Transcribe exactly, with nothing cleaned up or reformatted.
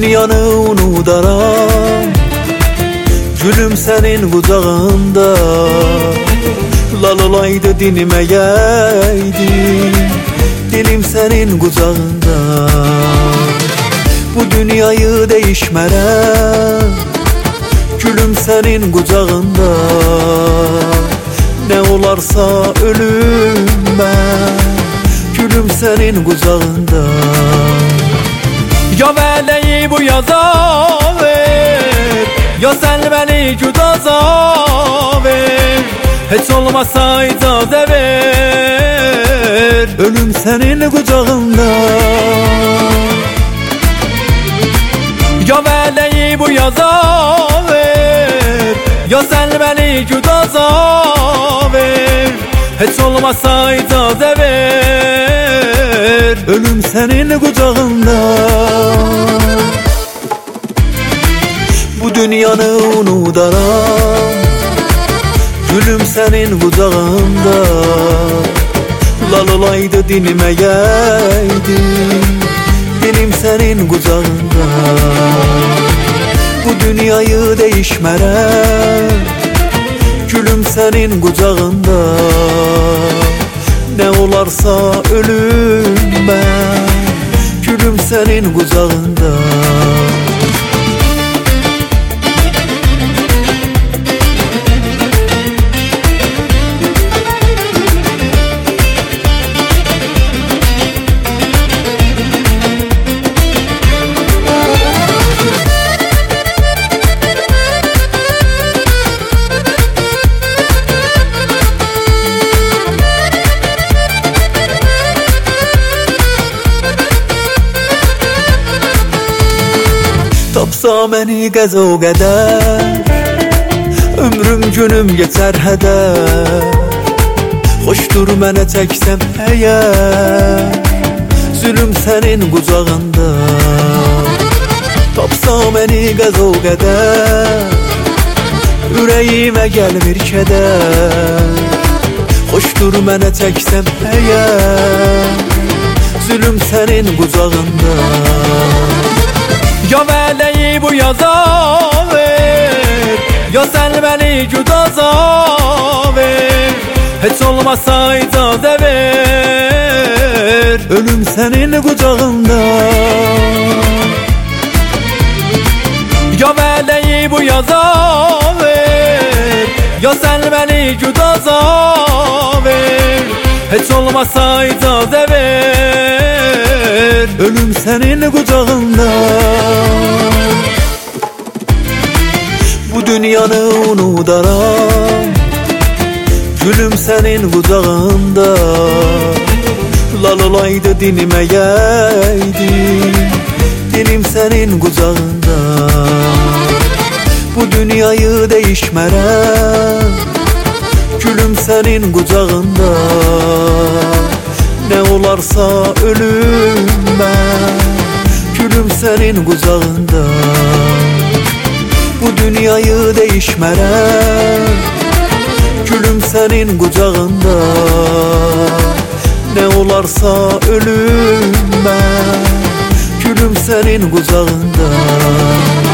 dünyanı unudaram, gülüm senin kucağında. Lal olaydı dinmeyeydi, dilim senin kucağında. Bu dünyayı değişmerem, gülüm senin kucağında. Ne olarsa ölüm ben, gülüm senin kucağında. Ya meleği bu yaza ver, ya sen beni güdaza ver. Hiç olmazsa icazə ver, ölüm senin kucağında. Ya meleği bu yaza ver, ya sen beni güdaza ver. Hiç olmazsa icazə ver, ölüm senin kucağında. Bu dünyanı unudaram, gülüm senin kucağında. Lal olaydı dinmeyeydi, dilim senin kucağında. Bu dünyayı değişmerem, gülüm senin kucağında. Ne olarsa ölüm ben, gülüm senin kucağında. Tapsa məni qəza o qədər, ömrüm günüm geçər hədər. Xoşdur mənə çəksəm əgər, zülüm sənin qucağında. Tapsa məni qəza o qədər, ürəyimə gəlmir kədər. Xoşdur mənə çəksəm əgər, zülüm sənin qucağında. Ya meleği bu yaza ver, ya sen beni güdaza ver. Hiç olmazsa icazə ver, ölüm senin kucağında. Ya meleği bu yaza ver, ya sen beni güdaza ver. Hiç olmazsa icazə ver, ölüm senin kucağında. Bu dünyanı unudaram, gülüm senin kucağında. Lal olaydı dinmeyeydi, dilim senin kucağında. Bu dünyayı değişmerem, gülüm senin kucağında. Ne olarsa ölüm ben, gülüm senin kucağında. Bu dünyayı değişmerem, gülüm senin kucağında. Ne olarsa ölüm ben, gülüm senin kucağında.